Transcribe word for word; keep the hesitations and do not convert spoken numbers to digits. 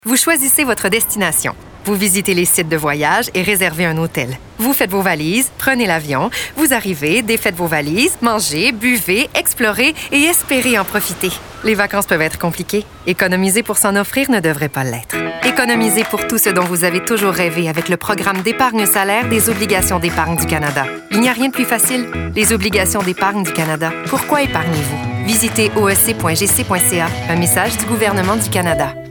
Vous choisissez votre destination. Vous visitez les sites de voyage et réservez un hôtel. Vous faites vos valises, prenez l'avion, vous arrivez, défaites vos valises, mangez, buvez, explorez et espérez en profiter. Les vacances peuvent être compliquées. Économiser pour s'en offrir ne devrait pas l'être. Économisez pour tout ce dont vous avez toujours rêvé avec le programme d'épargne salaire des Obligations d'épargne du Canada. Il n'y a rien de plus facile. Les Obligations d'épargne du Canada. Pourquoi épargnez-vous? Visitez o e c point g c point c a. Un message du gouvernement du Canada.